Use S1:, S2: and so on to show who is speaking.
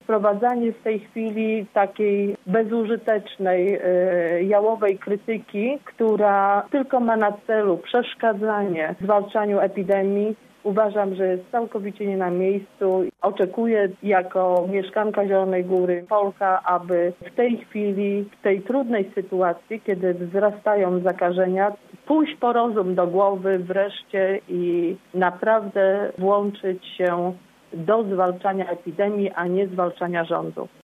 S1: wprowadzanie w tej chwili takiej bezużytecznej, jałowej krytyki, która tylko ma na celu przeszkadzanie w zwalczaniu epidemii, uważam, że jest całkowicie nie na miejscu. Oczekuję jako mieszkanka Zielonej Góry, Polka, aby w tej chwili, w tej trudnej sytuacji, kiedy wzrastają zakażenia, pójść po rozum do głowy wreszcie i naprawdę włączyć się do zwalczania epidemii, a nie zwalczania rządu.